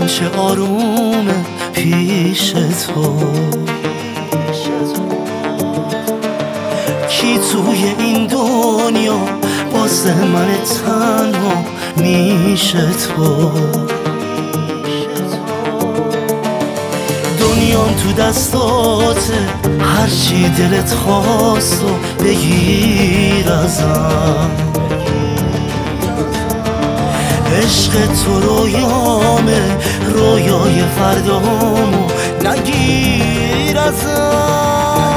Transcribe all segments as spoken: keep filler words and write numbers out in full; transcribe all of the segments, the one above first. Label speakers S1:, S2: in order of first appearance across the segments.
S1: دلم چه آرومه پیش تو. کی توی این دنیا واسه من تنها میشه تو. دنیام تو دستاته، هرچی دلت خواست و بگیر ازم. عشق تو رویامه، رویای فردامو نگیر ازم.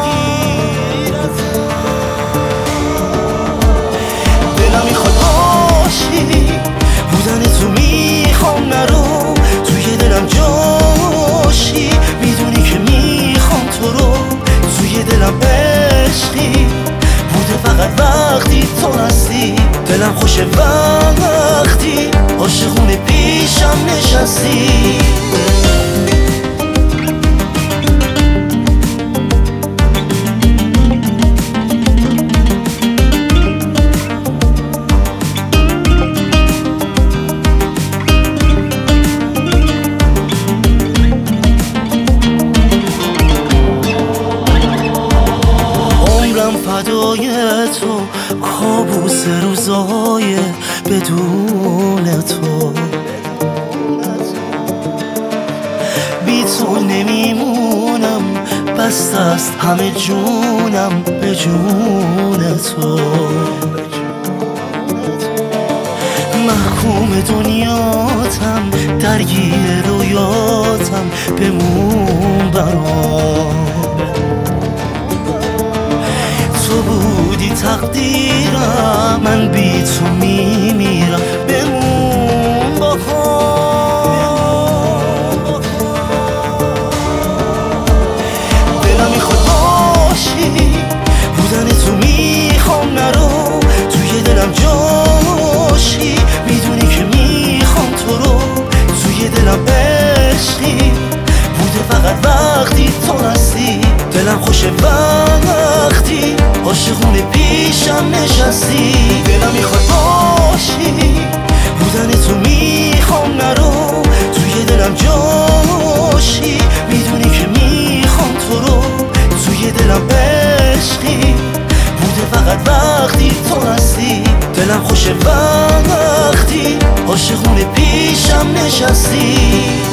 S1: دلم میخواد باشی، بودن تو میخوام نرو، توی دلم جاشی، میدونی که میخوام تو رو. توی دلم عشقی بوده فقط وقتی تو هستی. دلم خوشه وقتی عاشقونه پیشم نشستی. فدای تو، کابوس روزای بدون تو. بی تو نمیمونم، بسته است همه جونم به جون تو. محکوم دنیاتم، درگیر رویاتم، بمون برام. تو بودی تقدیرم، من بی تو میمیرم، بمون با هم. دلم میخواد باشی، بودن تو میخوام نرو، توی دلم جاشی، میدونی که میخوام تو رو. توی دلم عشقی بوده فقط وقتی تو هستی. دلم خوشه وقتی عاشقونه پیشم نشستی. دلم میخواد باشی، بودن تو میخوام نرو، توی دلم جاشی، میدونی که میخوام تو رو. توی دلم عشقی بوده فقط وقتی تو هستی. دلم خوشه وقتی عاشقونه پیشم نشستی.